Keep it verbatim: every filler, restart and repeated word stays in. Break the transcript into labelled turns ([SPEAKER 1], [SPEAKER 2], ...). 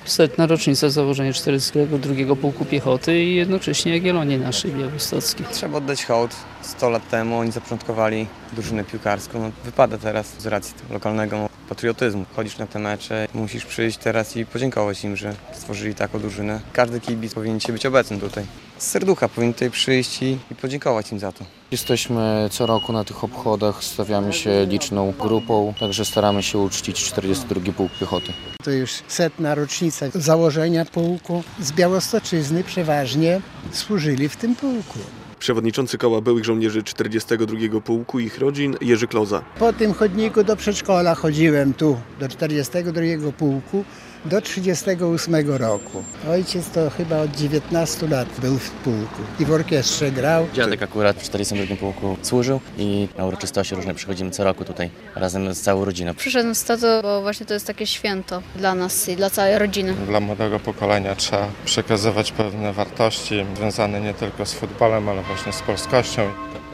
[SPEAKER 1] Setna rocznica założenia czterdziestego drugiego Pułku Piechoty i jednocześnie Jagiellonii naszej białostockiej.
[SPEAKER 2] Trzeba oddać hołd. sto lat temu oni zapoczątkowali drużynę piłkarską. No, wypada teraz z racji tego lokalnego patriotyzmu. Chodzisz na te mecze, musisz przyjść teraz i podziękować im, że stworzyli taką drużynę. Każdy kibic powinien się być obecny tutaj. Z serducha powinien tutaj przyjść i, i podziękować im za to.
[SPEAKER 3] Jesteśmy co roku na tych obchodach, stawiamy się liczną grupą, także staramy się uczcić czterdziesty drugi Pułk Piechoty.
[SPEAKER 4] To już setna rocznica założenia pułku. Z Białostoczyzny przeważnie służyli w tym pułku.
[SPEAKER 5] Przewodniczący Koła Byłych Żołnierzy czterdziestego drugiego Pułku i ich rodzin Jerzy Kloza.
[SPEAKER 4] Po tym chodniku do przedszkola chodziłem tu, do czterdziestego drugiego Pułku, do trzydziestego ósmego roku. Ojciec to chyba od dziewiętnastu lat był w pułku i w orkiestrze grał.
[SPEAKER 6] Dziadek akurat w czterdziestym drugim Pułku służył i na uroczystości różne przychodzimy co roku tutaj razem z całą rodziną.
[SPEAKER 7] Przyszedłem z tatą, bo właśnie to jest takie święto dla nas i dla całej rodziny.
[SPEAKER 8] Dla młodego pokolenia trzeba przekazywać pewne wartości związane nie tylko z futbolem, ale właśnie z polskością.